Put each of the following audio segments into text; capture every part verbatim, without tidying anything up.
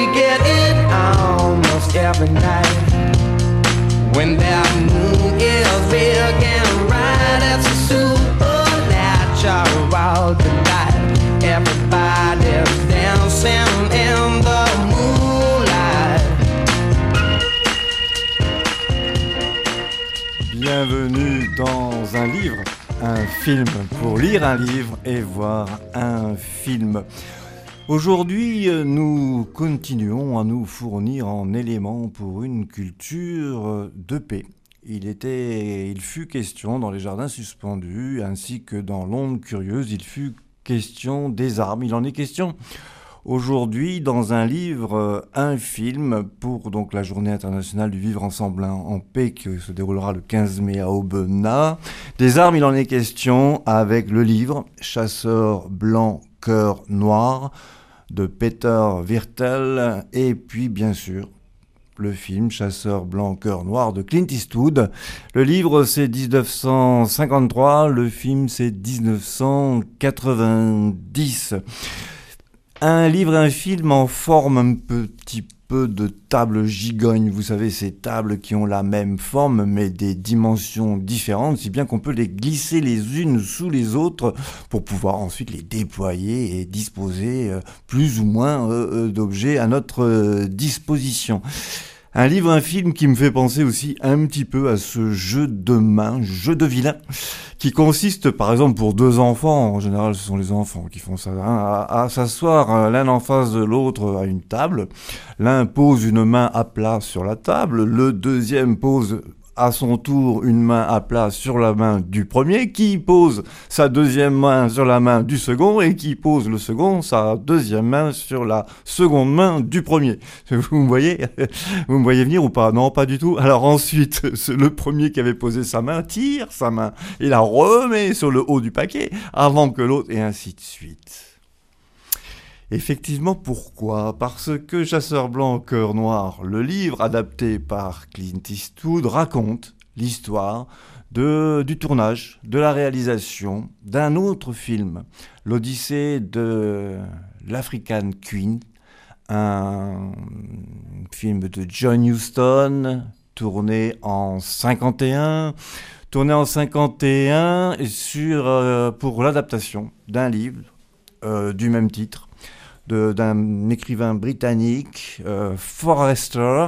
get it almost every night. When that moon is big and bright, it's a supernatural delight. Everybody's dancing in the moonlight. Bienvenue dans un livre, un film, pour lire un livre et voir un film. Aujourd'hui, nous continuons à nous fournir en éléments pour une culture de paix. Il était, il fut question dans les jardins suspendus, ainsi que dans l'onde curieuse, il fut question des armes. Il en est question aujourd'hui dans un livre, un film pour donc la Journée internationale du vivre ensemble en paix qui se déroulera le quinze mai à Aubenas. Des armes, il en est question avec le livre Chasseur blanc, cœur noir de Peter Wirtel et puis bien sûr le film Chasseur blanc, cœur noir de Clint Eastwood. Le livre c'est dix-neuf cent cinquante-trois, le film c'est dix-neuf cent quatre-vingt-dix. Un livre, un film en forme un petit peu de table gigogne. Vous savez, ces tables qui ont la même forme mais des dimensions différentes, si bien qu'on peut les glisser les unes sous les autres pour pouvoir ensuite les déployer et disposer euh, plus ou moins euh, d'objets à notre euh, disposition. Un livre, un film qui me fait penser aussi un petit peu à ce jeu de main, jeu de vilain, qui consiste par exemple pour deux enfants, en général ce sont les enfants qui font ça, hein, à, à s'asseoir l'un en face de l'autre à une table. L'un pose une main à plat sur la table, le deuxième pose à son tour une main à plat sur la main du premier, qui pose sa deuxième main sur la main du second et qui pose le second sa deuxième main sur la seconde main du premier. Vous me voyez, vous me voyez venir ou pas? Non, pas du tout. Alors ensuite, le premier qui avait posé sa main tire sa main et la remet sur le haut du paquet avant que l'autre, et ainsi de suite. Effectivement, pourquoi ? Parce que Chasseur blanc, cœur noir, le livre adapté par Clint Eastwood, raconte l'histoire de, du tournage, de la réalisation d'un autre film, l'Odyssée de l'African Queen, un film de John Huston, tourné en cinquante et un, tourné en cinquante et un sur, euh, pour l'adaptation d'un livre euh, du même titre, De, d'un écrivain britannique, euh, Forrester,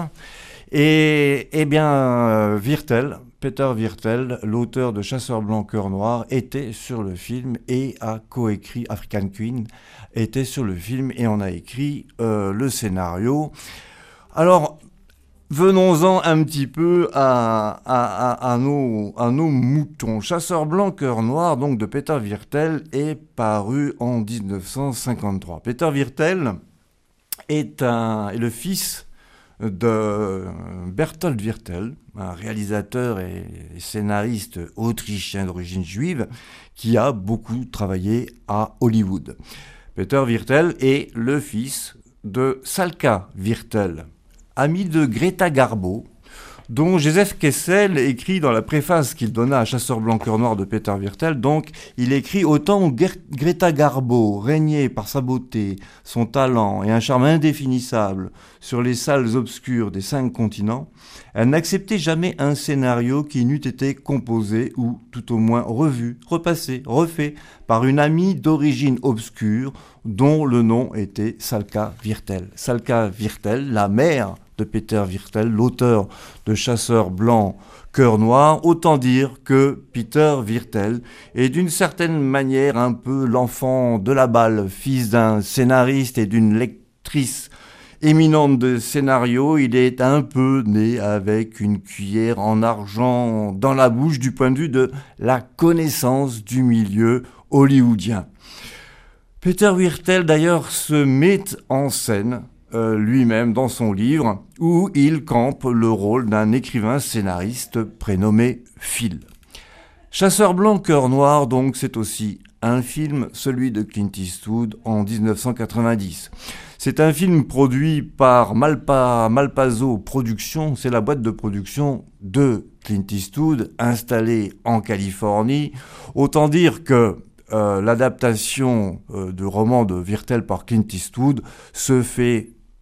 et, et bien euh, Wirtel, Peter Wirtel, l'auteur de Chasseur blanc, cœur noir, était sur le film et a coécrit African Queen, était sur le film et en a écrit euh, le scénario. Alors, venons-en un petit peu à, à, à, à, nos, à nos moutons. Chasseur blanc, cœur noir, donc de Peter Wirtel, est paru en dix-neuf cent cinquante-trois. Peter Wirtel est, un, est le fils de Bertolt Wirtel, un réalisateur et scénariste autrichien d'origine juive qui a beaucoup travaillé à Hollywood. Peter Wirtel est le fils de Salka Wirtel, ami de Greta Garbo, dont Joseph Kessel écrit dans la préface qu'il donna à Chasseur blanc, cœur noir de Peter Wirtel. Donc, il écrit « Autant Greta Garbo régnait par sa beauté, son talent et un charme indéfinissable sur les salles obscures des cinq continents, elle n'acceptait jamais un scénario qui n'eût été composé ou, tout au moins, revu, repassé, refait par une amie d'origine obscure dont le nom était Salka Wirtel. Salka Wirtel, la mère de Peter Wirtel, l'auteur de Chasseur blanc, cœur noir. Autant dire que Peter Wirtel est d'une certaine manière un peu l'enfant de la balle, fils d'un scénariste et d'une lectrice éminente de scénario. Il est un peu né avec une cuillère en argent dans la bouche du point de vue de la connaissance du milieu hollywoodien. Peter Wirtel d'ailleurs se met en scène Euh, lui-même dans son livre, où il campe le rôle d'un écrivain scénariste prénommé Phil. Chasseur blanc, cœur noir, donc, c'est aussi un film, celui de Clint Eastwood en dix-neuf cent quatre-vingt-dix. C'est un film produit par Malpa, Malpazzo Productions, c'est la boîte de production de Clint Eastwood, installée en Californie. Autant dire que euh, l'adaptation euh, de roman de Wirtel par Clint Eastwood se fait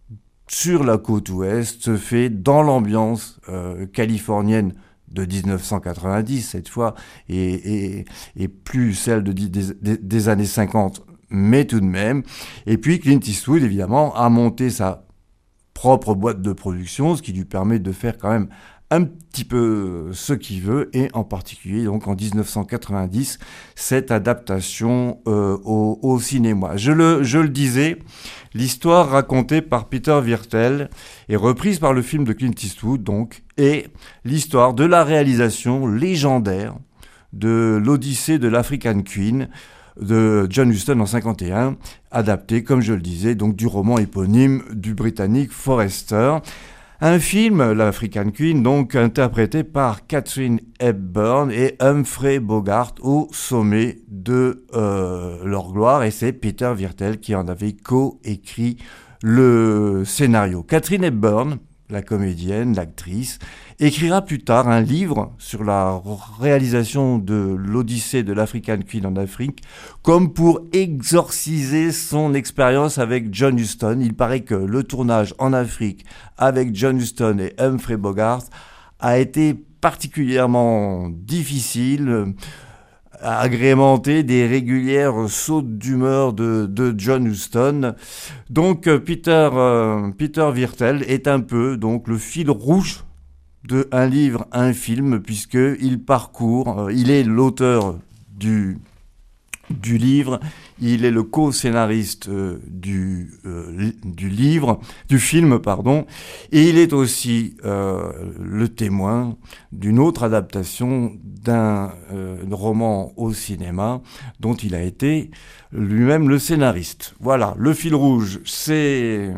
sur la côte ouest se fait dans l'ambiance euh, californienne de dix-neuf cent quatre-vingt-dix cette fois, et, et, et plus celle de, des, des, des années cinquante, mais tout de même. Et puis Clint Eastwood, évidemment, a monté sa propre boîte de production, ce qui lui permet de faire quand même un petit peu ce qu'il veut, et en particulier donc en dix-neuf cent quatre-vingt-dix, cette adaptation euh, au, au cinéma. Je le, je le disais, l'histoire racontée par Peter Wirtel est reprise par le film de Clint Eastwood, donc, et l'histoire de la réalisation légendaire de l'Odyssée de l'African Queen de John Huston en cinquante et un, adapté, comme je le disais, donc du roman éponyme du Britannique Forrester. Un film, l'African Queen, donc interprété par Katharine Hepburn et Humphrey Bogart au sommet de euh, leur gloire, et c'est Peter Wirtel qui en avait co-écrit le scénario. Katharine Hepburn, la comédienne, l'actrice, écrira plus tard un livre sur la réalisation de l'Odyssée de l'African Queen en Afrique, comme pour exorciser son expérience avec John Huston. Il paraît que le tournage en Afrique avec John Huston et Humphrey Bogart a été particulièrement difficile, agrémenté des régulières sautes d'humeur de, de John Huston. Donc Peter, euh, Peter Wirtel est un peu donc le fil rouge de un livre, un film, puisqu'il parcourt, euh, il est l'auteur du, du livre, il est le co-scénariste euh, du, euh, du livre, du film, pardon, et il est aussi euh, le témoin d'une autre adaptation d'un euh, roman au cinéma dont il a été lui-même le scénariste. Voilà, le fil rouge, c'est...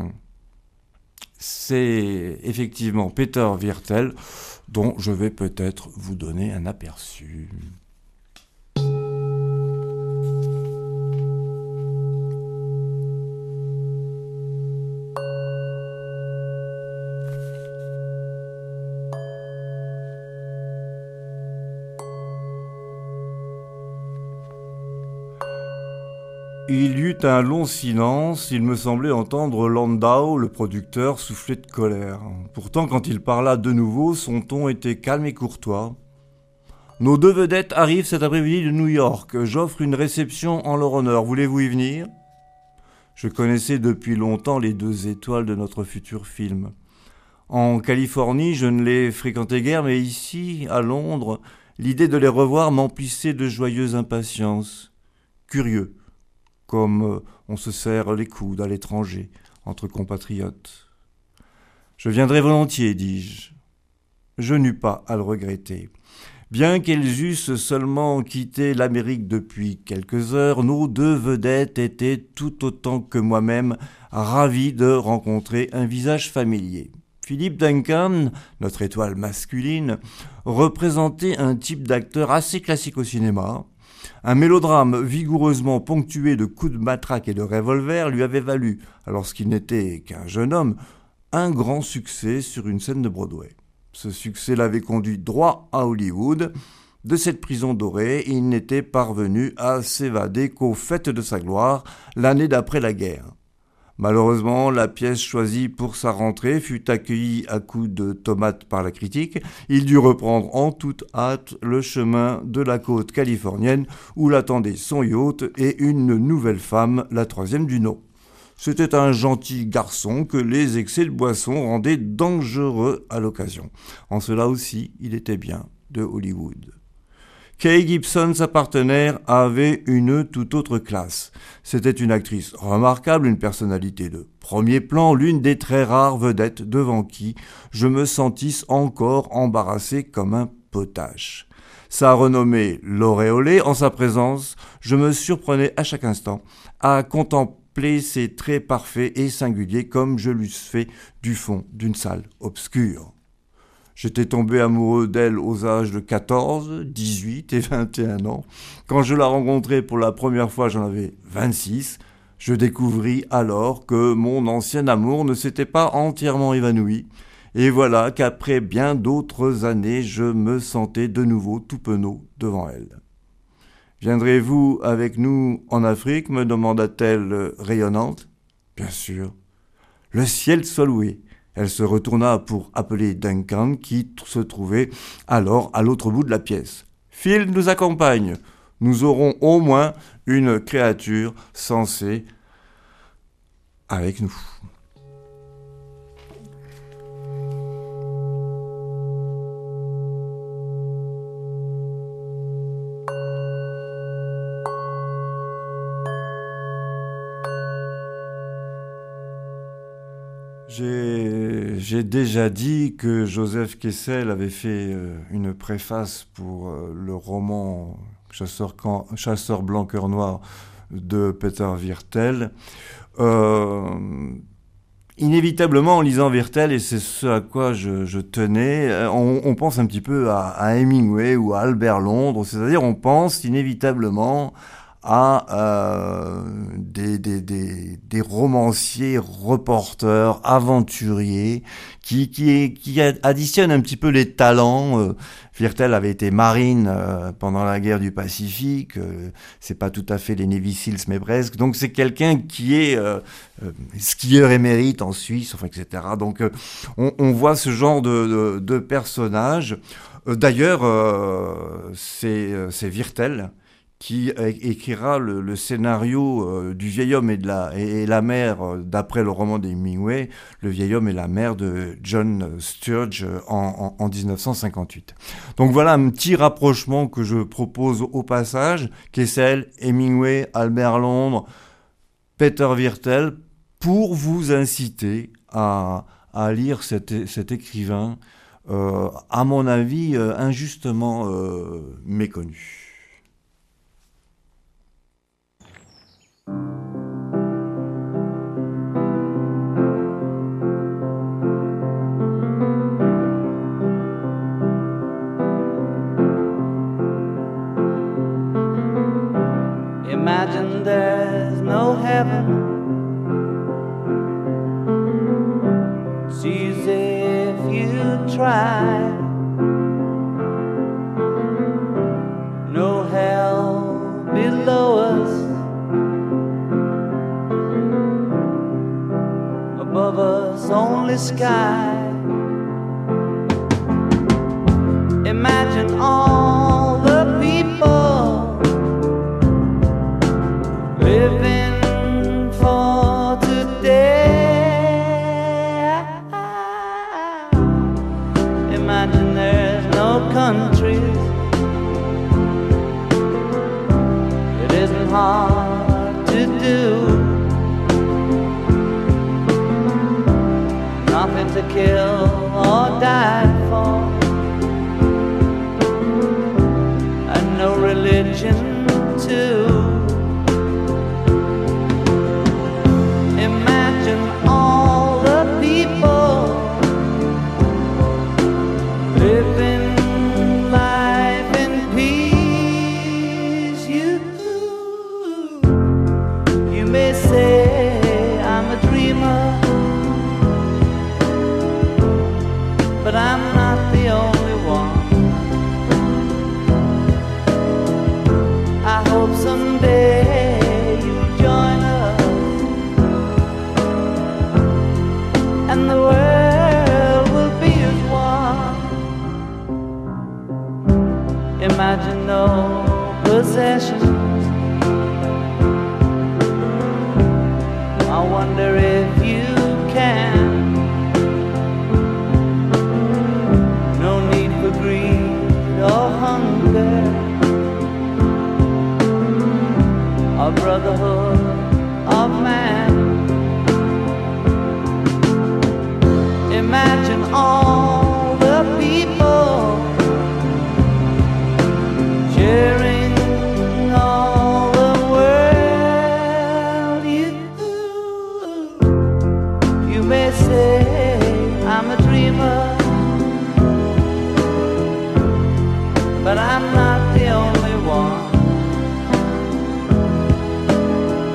c'est effectivement Peter Wirtel, dont je vais peut-être vous donner un aperçu. Il y eut un long silence, il me semblait entendre Landau, le producteur, souffler de colère. Pourtant, quand il parla de nouveau, son ton était calme et courtois. « Nos deux vedettes arrivent cet après-midi de New York. J'offre une réception en leur honneur. Voulez-vous y venir ?» Je connaissais depuis longtemps les deux étoiles de notre futur film. En Californie, je ne les fréquentais guère, mais ici, à Londres, l'idée de les revoir m'emplissait de joyeuse impatience. Curieux, comme on se serre les coudes à l'étranger, entre compatriotes. « Je viendrai volontiers, dis-je. » Je n'eus pas à le regretter. Bien qu'elles eussent seulement quitté l'Amérique depuis quelques heures, nos deux vedettes étaient tout autant que moi-même ravis de rencontrer un visage familier. Philip Duncan, notre étoile masculine, représentait un type d'acteur assez classique au cinéma. Un mélodrame vigoureusement ponctué de coups de matraque et de revolver lui avait valu, alors qu'il n'était qu'un jeune homme, un grand succès sur une scène de Broadway. Ce succès l'avait conduit droit à Hollywood. De cette prison dorée, il n'était parvenu à s'évader qu'au faîte de sa gloire, l'année d'après la guerre. Malheureusement, la pièce choisie pour sa rentrée fut accueillie à coups de tomates par la critique. Il dut reprendre en toute hâte le chemin de la côte californienne où l'attendaient son yacht et une nouvelle femme, la troisième du nom. C'était un gentil garçon que les excès de boisson rendaient dangereux à l'occasion. En cela aussi, il était bien de Hollywood. Kay Gibson, sa partenaire, avait une toute autre classe. C'était une actrice remarquable, une personnalité de premier plan, l'une des très rares vedettes devant qui je me sentisse encore embarrassé comme un potache. Sa renommée l'auréolait, en sa présence, je me surprenais à chaque instant à contempler ses traits parfaits et singuliers comme je l'eusse fait du fond d'une salle obscure. J'étais tombé amoureux d'elle aux âges de quatorze, dix-huit et vingt et un ans. Quand je la rencontrai pour la première fois, j'en avais vingt-six. Je découvris alors que mon ancien amour ne s'était pas entièrement évanoui. Et voilà qu'après bien d'autres années, je me sentais de nouveau tout penaud devant elle. « Viendrez-vous avec nous en Afrique ?» me demanda-t-elle rayonnante. « Bien sûr. » le ciel soit loué. Elle se retourna pour appeler Duncan, qui t- se trouvait alors à l'autre bout de la pièce. « Phil nous accompagne. Nous aurons au moins une créature censée avec nous. » J'ai, j'ai déjà dit que Joseph Kessel avait fait euh, une préface pour euh, le roman Chasseur, Can- Chasseur blanc cœur noir de Peter Wirtel. Euh, inévitablement, en lisant Wirtel, et c'est ce à quoi je, je tenais, on, on pense un petit peu à, à Hemingway ou à Albert Londres, c'est-à-dire on pense inévitablement à euh, des, des, des, des romanciers, reporters, aventuriers, qui, qui, qui additionnent un petit peu les talents. Euh, Wirtel avait été marine euh, pendant la guerre du Pacifique, euh, c'est pas tout à fait les Navy Seals, mais presque. Donc c'est quelqu'un qui est euh, euh, skieur émérite en Suisse, enfin, et cetera. Donc euh, on, on voit ce genre de, de, de personnages. Euh, d'ailleurs, euh, c'est, c'est Wirtel qui écrira le, le scénario euh, du vieil homme et, de la, et, et la mer, euh, d'après le roman d'Hemingway, Le vieil homme et la mer de John Sturge en, en, en dix-neuf cent cinquante-huit. Donc voilà un petit rapprochement que je propose au passage, Kessel, Hemingway, Albert Londres, Peter Wirtel, pour vous inciter à, à lire cet, cet écrivain, euh, à mon avis, euh, injustement euh, méconnu. Imagine there's no heaven. It's easy if you try. No hell below us. Above us only sky. Imagine all the people living for today. Imagine there's no countries. It isn't hard to do. Nothing to kill or die for, and no religion too. Imagine all the people living life in peace. You, you may say I'm a dreamer, but I'm not the only one. I hope someday you'll join us, and the world will be as one. Imagine no possessions. I wonder if you can. No need for greed or hunger, or brotherhood of man. Imagine all the people sharing all the world. You, you may say I'm a dreamer, but I'm not the only one.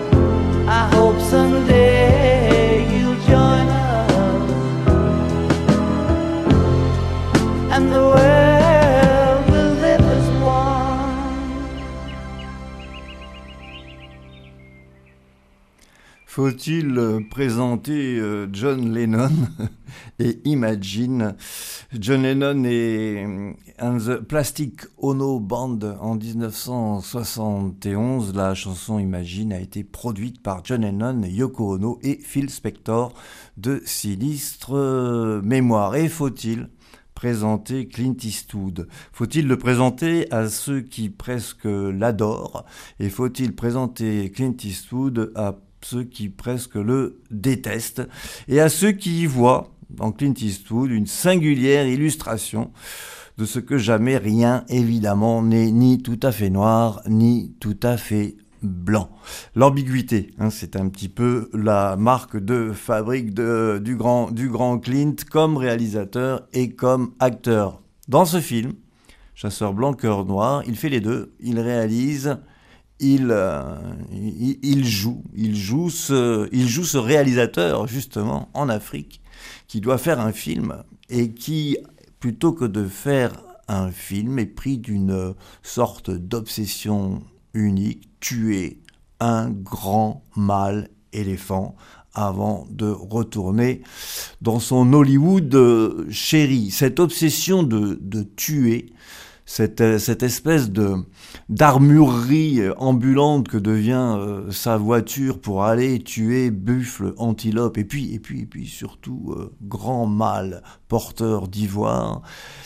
Faut-il présenter John Lennon et Imagine? John Lennon et and the Plastic Ono Band en dix-neuf cent soixante et onze. La chanson Imagine a été produite par John Lennon, Yoko Ono et Phil Spector de sinistre mémoire. Et faut-il présenter Clint Eastwood? Faut-il le présenter à ceux qui presque l'adorent? Et faut-il présenter Clint Eastwood à ceux qui presque le détestent? Et à ceux qui y voient dans Clint Eastwood une singulière illustration de ce que jamais rien, évidemment, n'est ni tout à fait noir, ni tout à fait blanc. L'ambiguïté, hein, c'est un petit peu la marque de fabrique de, du, grand, du grand Clint comme réalisateur et comme acteur. Dans ce film, Chasseur blanc, cœur noir, il fait les deux. Il réalise, il, euh, il, il joue, il joue, ce, il joue ce réalisateur, justement, en Afrique, qui doit faire un film et qui, plutôt que de faire un film, est pris d'une sorte d'obsession unique, tuer un grand mâle éléphant avant de retourner dans son Hollywood euh, chéri. Cette obsession de, de tuer, cette, cette espèce de, d'armurerie ambulante que devient euh, sa voiture pour aller tuer buffle, antilope, et puis, et puis, et puis surtout euh, grand mâle porteur d'ivoire.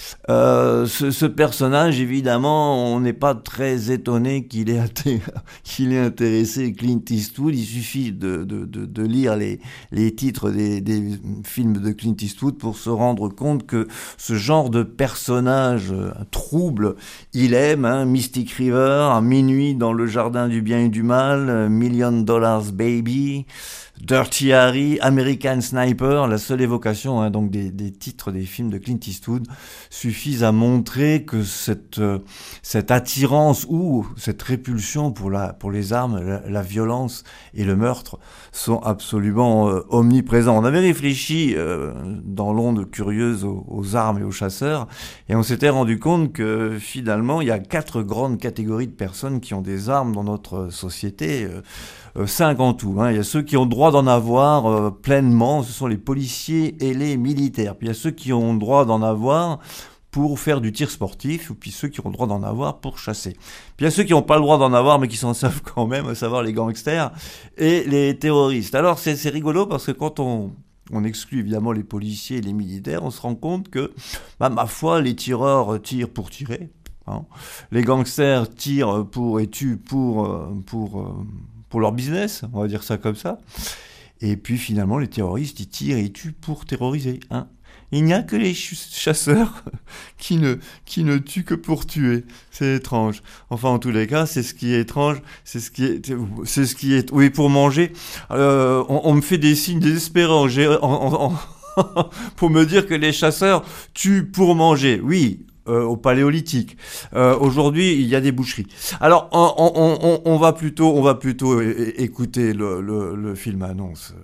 Euh, ce, ce personnage, évidemment, on n'est pas très étonné qu'il ait, atté- qu'il ait intéressé Clint Eastwood. Il suffit de, de, de, de lire les, les titres des, des films de Clint Eastwood pour se rendre compte que ce genre de personnage euh, trouble, il aime, hein, Mystic River, à minuit dans le jardin du bien et du mal, euh, Million Dollars Baby, Dirty Harry, American Sniper. La seule évocation, hein, donc des, des titres des films de Clint Eastwood suffisent à montrer que cette, euh, cette attirance ou cette répulsion pour, la, pour les armes, la, la violence et le meurtre sont absolument euh, omniprésents. On avait réfléchi euh, dans l'onde curieuse aux, aux armes et aux chasseurs, et on s'était rendu compte que finalement il y a quatre grandes catégories de personnes qui ont des armes dans notre société. euh, Euh, cinq en tout, hein. Il y a ceux qui ont le droit d'en avoir euh, pleinement, ce sont les policiers et les militaires. Puis il y a ceux qui ont le droit d'en avoir pour faire du tir sportif, ou puis ceux qui ont le droit d'en avoir pour chasser. Puis il y a ceux qui n'ont pas le droit d'en avoir mais qui s'en servent quand même, à savoir les gangsters et les terroristes. Alors c'est, c'est rigolo parce que quand on... on exclut évidemment les policiers et les militaires, on se rend compte que, bah, ma foi, les tireurs tirent pour tirer, hein. Les gangsters tirent pour et tuent pour... pour pour leur business, on va dire ça comme ça. Et puis finalement, les terroristes, ils tirent et ils tuent pour terroriser, hein. Il n'y a que les chasseurs qui ne, qui ne tuent que pour tuer. C'est étrange. Enfin, en tous les cas, c'est ce qui est étrange. C'est ce qui est, c'est ce qui est, oui, pour manger. Euh, on, on me fait des signes désespérants en, en, en, pour me dire que les chasseurs tuent pour manger. Oui. Euh, au Paléolithique. Euh, aujourd'hui, il y a des boucheries. Alors, on, on, on, on va plutôt, on va plutôt é- écouter le, le, le film annonce.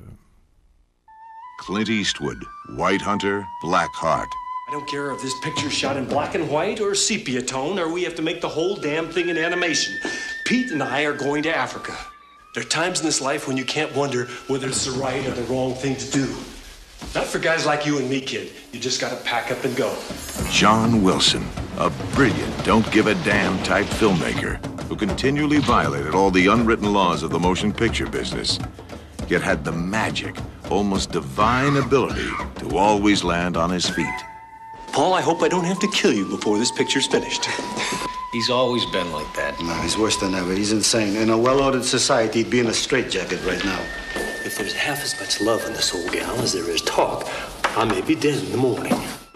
Clint Eastwood, White Hunter, Black Heart. I don't care if this picture's shot in black and white or sepia tone, or we have to make the whole damn thing in animation. Pete and I are going to Africa. There are times in this life when you can't wonder whether it's the right or the wrong thing to do. Not for guys like you and me, kid. You just gotta pack up and go. John Wilson, a brilliant, don't-give-a-damn type filmmaker who continually violated all the unwritten laws of the motion picture business, yet had the magic, almost divine ability to always land on his feet. Paul, I hope I don't have to kill you before this picture's finished. He's always been like that. No, he's worse than ever. He's insane. In a well-ordered society, he'd be in a straitjacket right now. If there's half as much love in this old gal as there is talk, I may be dead in the morning.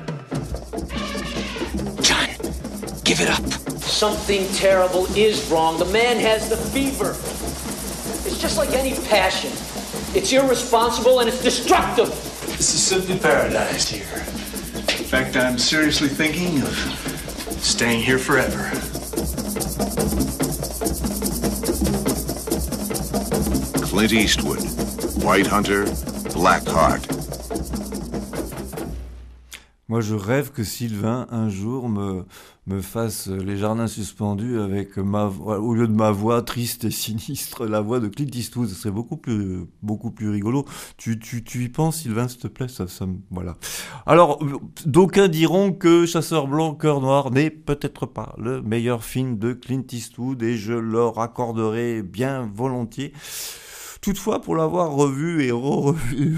John, give it up. Something terrible is wrong. The man has the fever. It's just like any passion. It's irresponsible and it's destructive. This is simply paradise here. In fact, I'm seriously thinking of staying here forever. Clint Eastwood, White Hunter, Black Heart. Moi, je rêve que Sylvain, un jour, me, me fasse Les Jardins suspendus avec ma voix, au lieu de ma voix triste et sinistre, la voix de Clint Eastwood. Ce serait beaucoup plus, beaucoup plus rigolo. Tu, tu, tu y penses, Sylvain, s'il te plaît, ça, ça, voilà. Alors, d'aucuns diront que Chasseur blanc, cœur noir n'est peut-être pas le meilleur film de Clint Eastwood et je leur accorderai bien volontiers. Toutefois, pour l'avoir revu et re-revu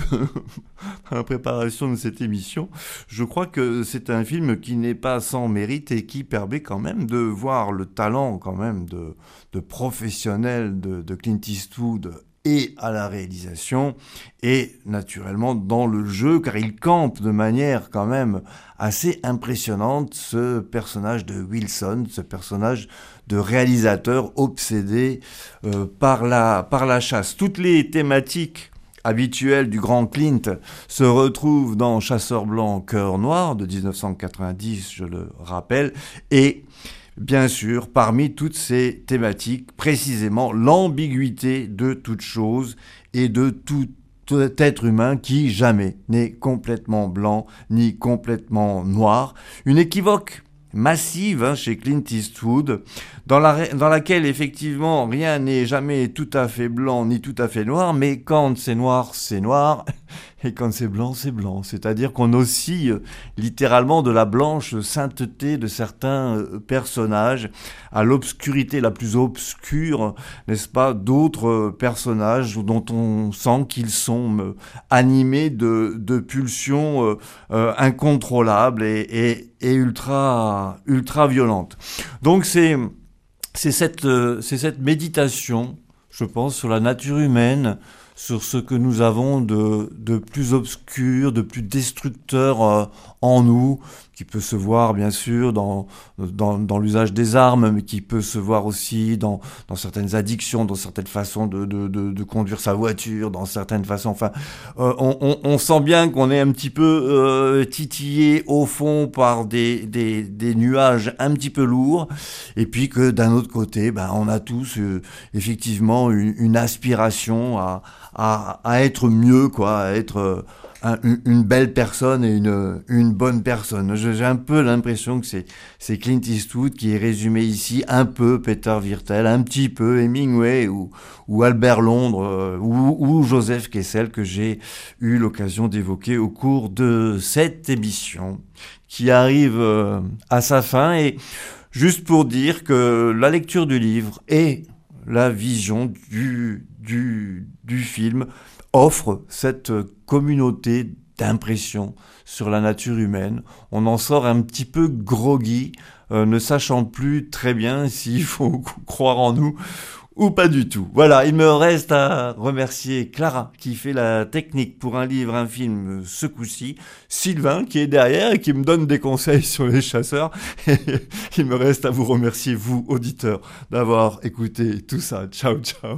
en préparation de cette émission, je crois que c'est un film qui n'est pas sans mérite et qui permet quand même de voir le talent quand même de, de professionnel de, de Clint Eastwood et à la réalisation et naturellement dans le jeu, car il campe de manière quand même assez impressionnante ce personnage de Wilson, ce personnage de réalisateur obsédé euh, par la, par la chasse. Toutes les thématiques habituelles du grand Clint se retrouvent dans Chasseur blanc, cœur noir de dix-neuf cent quatre-vingt-dix, je le rappelle, et bien sûr, parmi toutes ces thématiques, précisément l'ambiguïté de toute chose et de tout être humain qui jamais n'est complètement blanc ni complètement noir. Une équivoque massive hein, chez Clint Eastwood, dans, la, dans laquelle effectivement rien n'est jamais tout à fait blanc ni tout à fait noir, mais quand c'est noir, c'est noir, et quand c'est blanc, c'est blanc. C'est-à-dire qu'on oscille littéralement de la blanche sainteté de certains personnages à l'obscurité la plus obscure, n'est-ce pas, d'autres personnages dont on sent qu'ils sont animés de, de pulsions euh, euh, incontrôlables et, et, et ultra, ultra violentes. Donc c'est, c'est, cette, euh, c'est cette méditation, je pense, sur la nature humaine, sur ce que nous avons de, de plus obscur, de plus destructeur euh, en nous, qui peut se voir bien sûr dans, dans, dans l'usage des armes, mais qui peut se voir aussi dans, dans certaines addictions, dans certaines façons de, de, de, de conduire sa voiture, dans certaines façons. Enfin, euh, on, on, on sent bien qu'on est un petit peu euh, titillé au fond par des, des, des nuages un petit peu lourds, et puis que d'un autre côté, ben, on a tous euh, effectivement une, une aspiration à À, à être mieux, quoi, à être euh, un, une belle personne et une, une bonne personne. J'ai un peu l'impression que c'est, c'est Clint Eastwood qui est résumé ici, un peu Peter Wirtel, un petit peu Hemingway ou, ou Albert Londres euh, ou, ou Joseph Kessel que j'ai eu l'occasion d'évoquer au cours de cette émission qui arrive euh, à sa fin. Et juste pour dire que la lecture du livre et la vision du, du, du film offre cette communauté d'impressions sur la nature humaine. On en sort un petit peu groggy, euh, ne sachant plus très bien s'il faut croire en nous ou pas du tout. Voilà, il me reste à remercier Clara qui fait la technique pour un livre, un film ce coup-ci, Sylvain qui est derrière et qui me donne des conseils sur les chasseurs. Et il me reste à vous remercier, vous, auditeurs, d'avoir écouté tout ça. Ciao, ciao.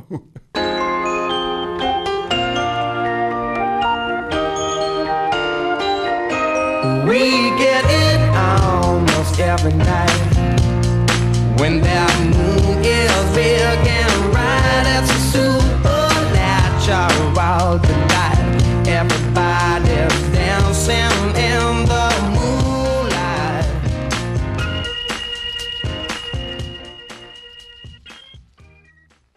We get it almost every night when that moon is big and bright. It's a supernatural.